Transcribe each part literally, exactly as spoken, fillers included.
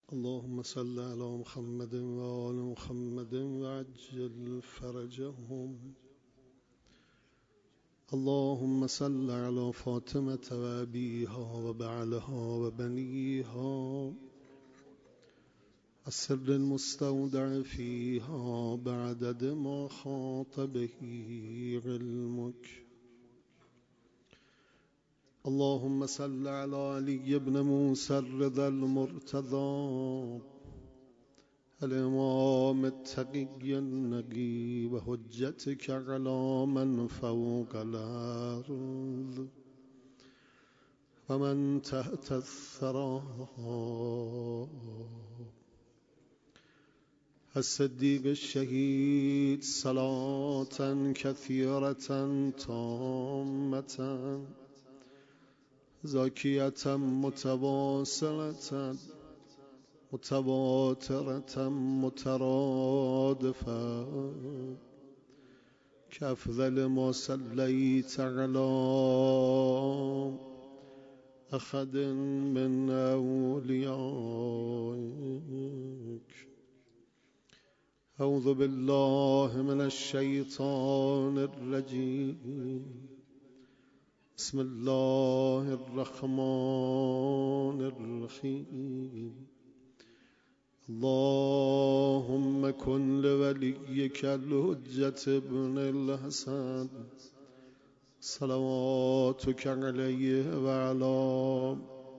اللهم صل على محمد وآل محمد وعجل فرجهم. اللهم صل على فاطمة وأبيها وبعلها وبنيها السر المستودع فيها بعدد ما خاط به علمك. اللهم صل على علي بن موسى الرضا المرتضى الإمام التقي النقي وحجتك على من فوق الأرض ومن تحت الثرى الصديق الشهيد صلاة كثيرة تامة زاكية متواصلة متواترة مترادفة كأفضل ما صليت على أحد من أوليائك. أعوذ بالله من الشيطان الرجيم. بسم الله الرحمن الرحيم. اللهم كن لوليك الحجة ابن الحسن صلواتك عليه وعلى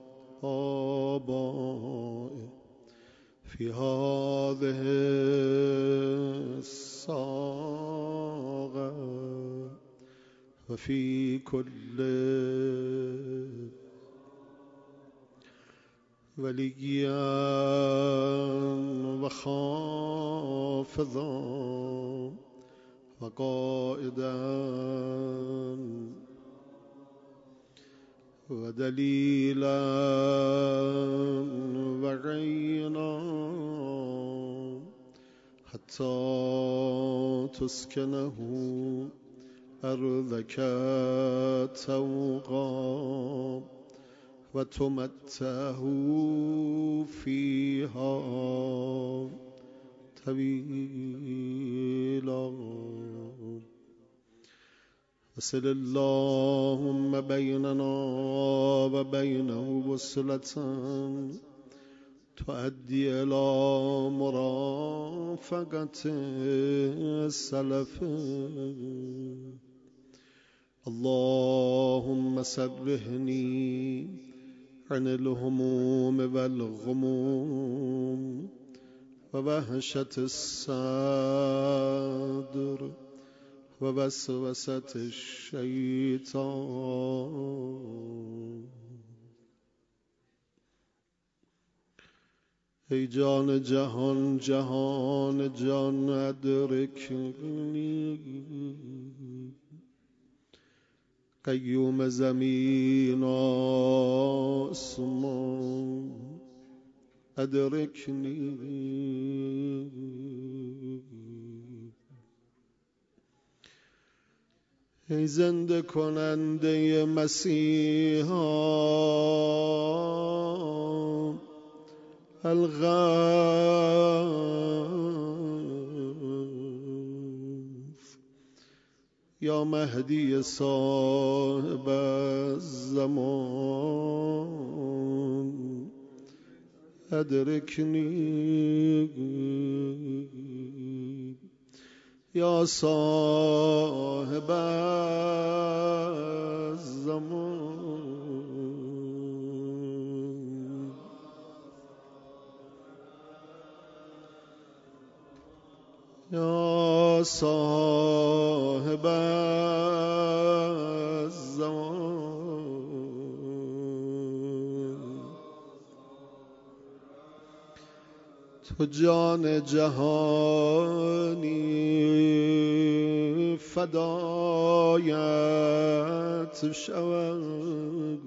آبائه في هذه الساعة وفي كل وليا وخافضا وقائدا ودليلا وعينا حتى تسكنه أرضك توقا وتمتعه فيها طويلا. وصل اللهم بيننا وبينه وصلة تؤدي إلى مرافقة السلف. اللهم سرهني عن الهموم والغموم ووهشة الصدر ووسوسة الشيطان. ای جان جهان جهان جان ادرکنی. قیوم زمین آسمان ادرکنی. ای زنده کننده مسیحا الغوث یا مهدی صاحب الزمان ادرکنی. یا صاحب الزمان یا صاحب الزمان. تو جان جهانی فدایت شود.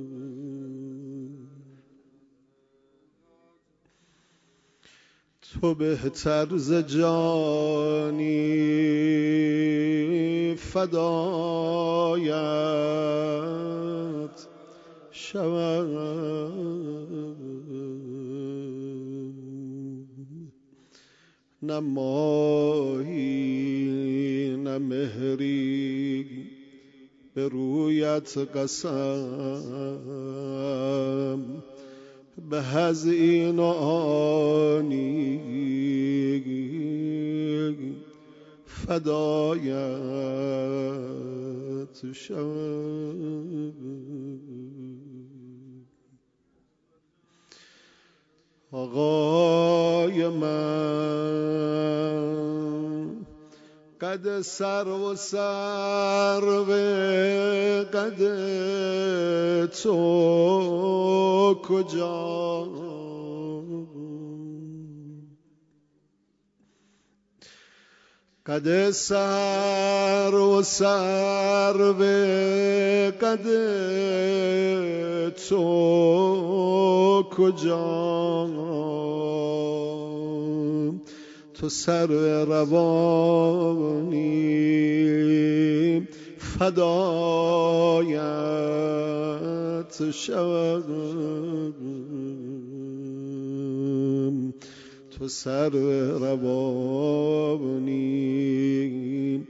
تو بهتر ز جانی فدایت شود. نه ماهی نه مهری به رویت قسم، به هز این و آنی فدایت شوم. آقای من قد سر و سر به قد تو کجا، قد سر و سر به قد تو کجا، تو سر روانی فدایت شوم، تو سر روانی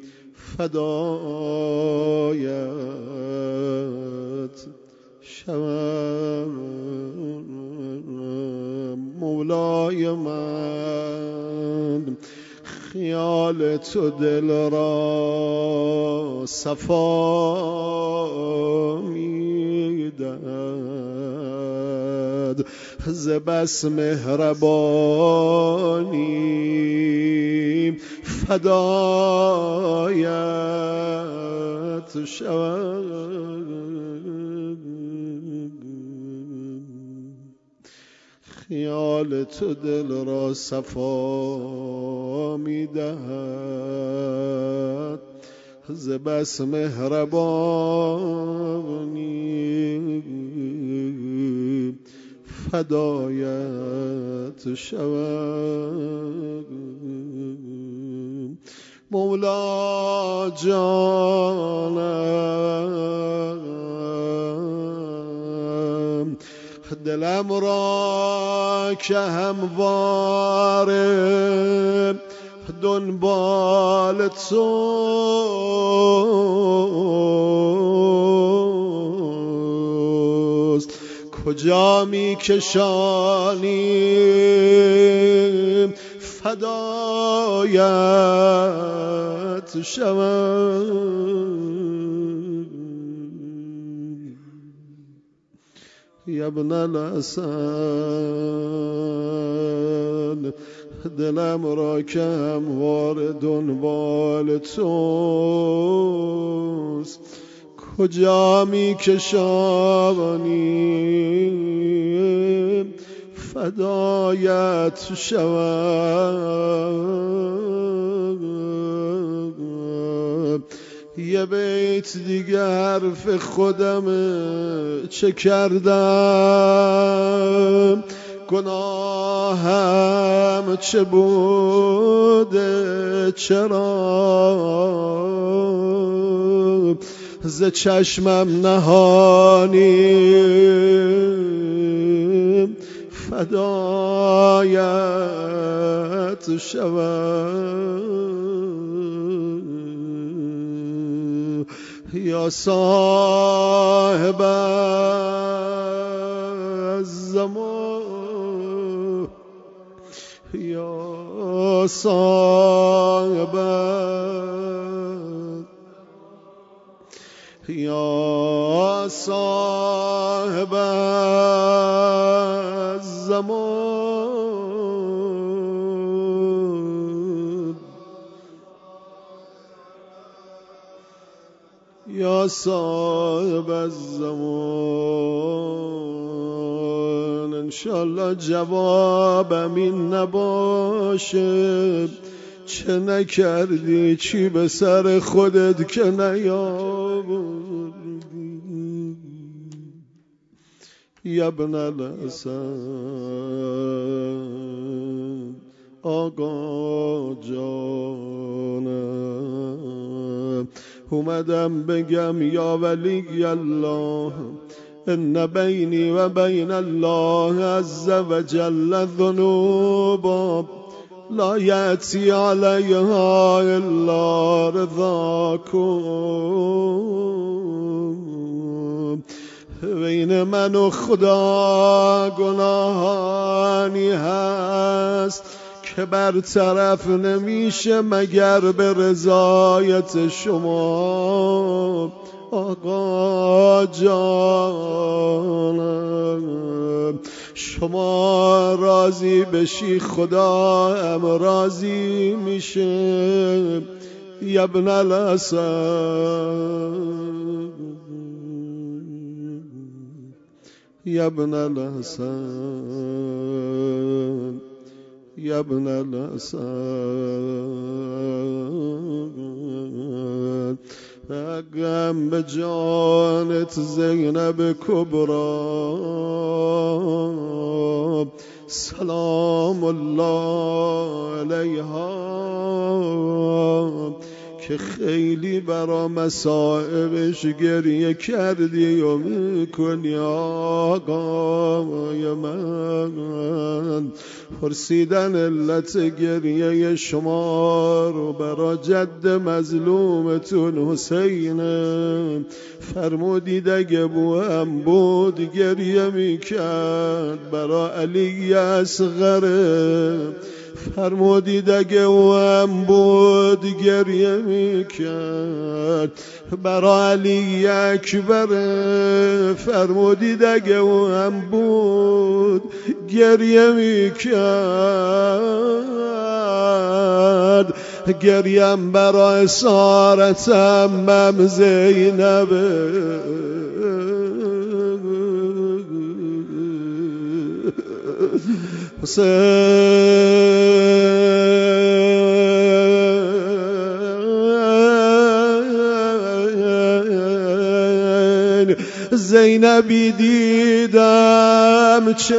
فدایت شوم. مولای من خیال تو دل را صفا میدهد، ز بس مهربانی فدایت شوم. خیال تو دل را صفا میدهد، ز بس مهربانی فدایت شوم. مولا جانم دلم را که همواره دنبال توست، کجا می کشانی فدایت شوم. یا ابن الحسن دلم را که هموار دنبال توست، کجا می کشانی فدایت شوم. یه بیت دیگه حرف خودمه، چه کردم گناهم چه بوده، چرا ز چشمم نهانی فدایت شوم. یا صاحب الزمان، یا صاحب یا صاحب الزمان، یا صاحب الزمان. انشالله جوابم این نباشه، چه نکردی چی به سر خودت که نیاوردی. یا ابن الحسن آقا جانم، اومدم بگم یا ولی الله ان بینی و بین الله عز و جل ذنوبا لا يأتي عليها إلا رضاكم. بین من و خدا گناهانی هست که برطرف نمیشه مگر به رضایت شما. آقا جانم شما راضی بشی خدا هم راضی میشه. یا ابن الحسن یا ابن الحسن یا ابن الحسن اقم به جانت زینب کبرا سلام الله علیها که خیلی برا مصائبش گریه کردی و میکنی. آقای من پرسیدن علت گریه شما رو برا جد مظلومتون حسین، فرمودید اگه بوهم بود گریه میکرد برا علی اصغره. فرمودید اگه او هم بود گریه میکرد برا علی اکبر. فرمودید اگه او هم بود گریه میکرد. گریم برا اسارتم مم زینبه. حسین زینبی دیدم چه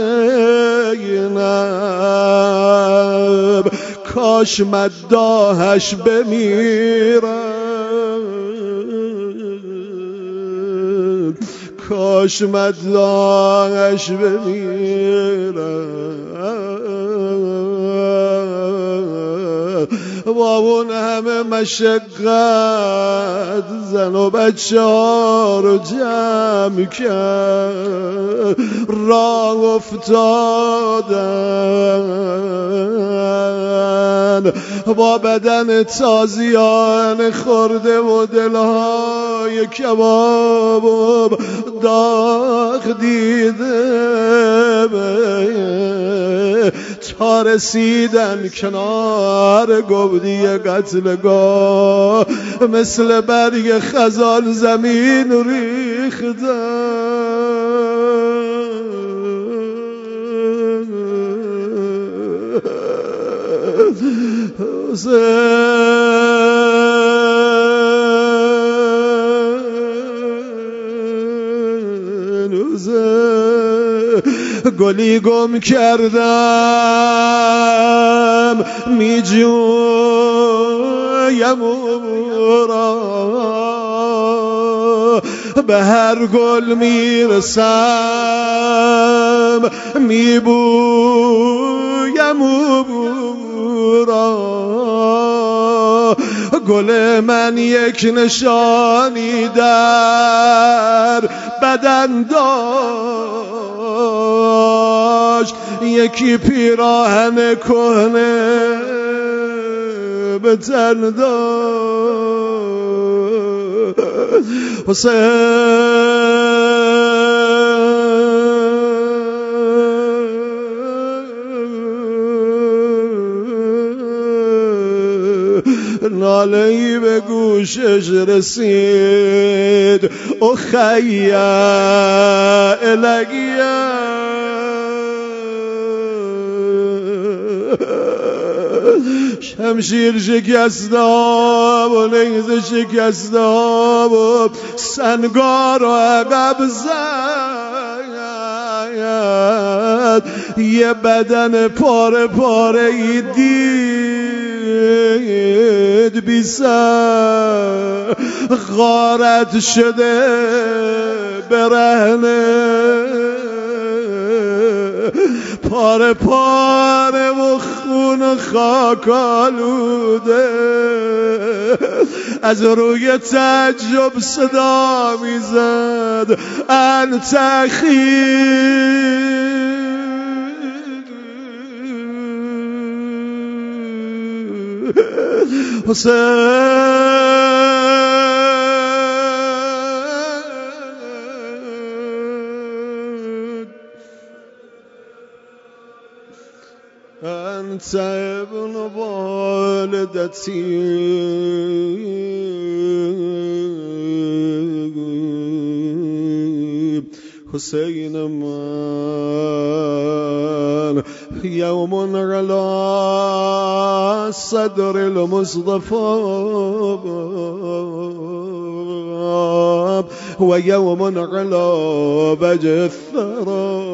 زینب کاش مداحش بمیرم، کاش مداحش بمیرم. با اون همه مشقت زن و بچه ها رو جمع کرد، راه افتادن با بدن تازیان خورده و دلهای کباب و داغ دیده تا رسیدن کنار گودی قتلگاه مثل برگ خزان زمین ریختن. گلی گم کردم می جویم او را، به هر گل می رسم می بویم او را. گل من یک نشانی در بدن داشت، یکی پیراهن کهنه به تن داشت. حسین ناله‌ای به گوشش رسید، اخی الگی شمشیر شکستم و نیزه شکستم و سنگار و عقب زد، یه بدن پاره پاره ای دید بی سر غارت شده برهنه، پاره پاره و خون خاک آلوده از روی تعجب صدا میزد انت اخی حسین انت ابن والدتی حسین من یوم علی صدر المصطفى و یوم علی وجه الثرى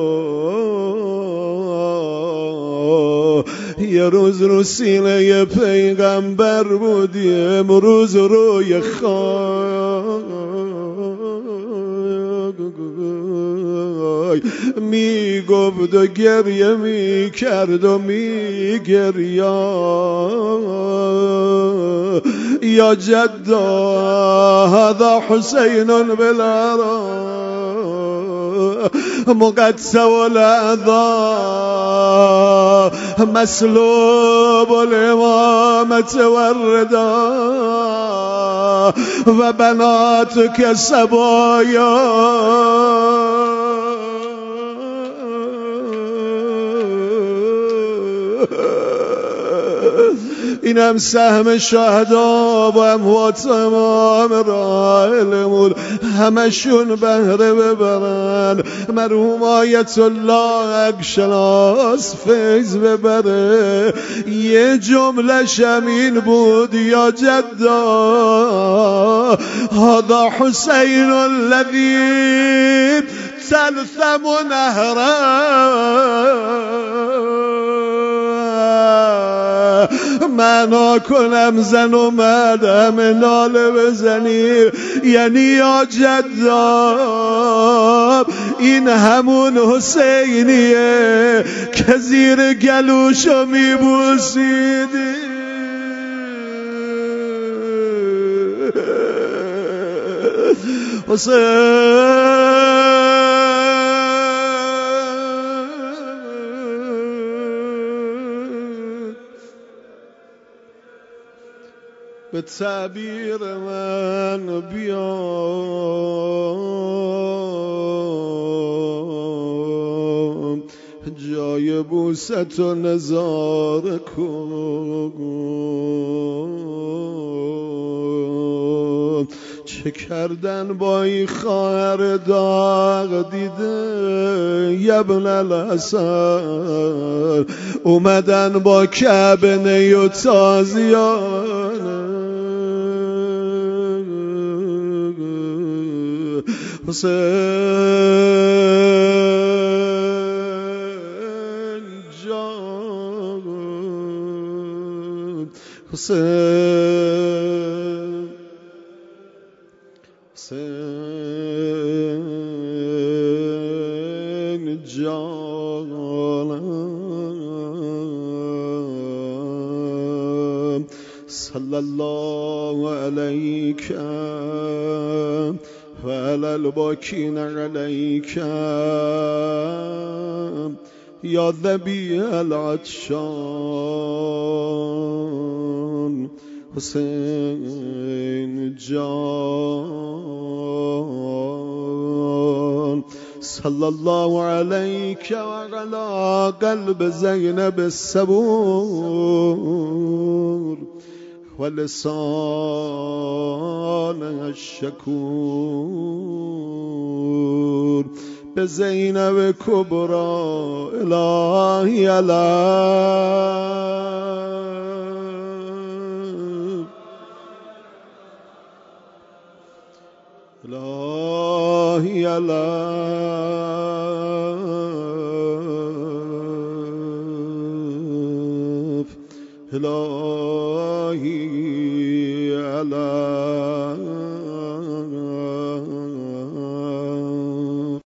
یه روز رو سینه پیغمبر بودی امروز روی خاک می گفت و گریه می کرد و می گریا یا جدا هذا حسین بالعراء مقطع الاعضاء مسلوب الامامة والرداء و بناتك سبایا اینم سهم شهدا و اموات امام راحلمون همشون بهره ببرن مرحوم آیت الله اکشناس فیض ببره یه جمله شمین بود یا جدا هذا حسین الذی تلثم نهره معنا کنم زن و مردم ناله بزنی یعنی یا جداب این همون حسینیه که زیر گلوشو میبوسیدی حسین به تعبیر من بیا جای بوست و نظاره کن چه کردن با این خواهر داغ دیده یبن الحسن اومدن با کعبه و تازیانه حسین جان حسین حسین جانم صلی الله علیک و علی الباکین علیک یا ذبیح العطشان حسین جان صلی الله علیک و علی قلب زینب الصبور و لسان الشکور به زینب کبرا الهی الهی الهی الهی الهی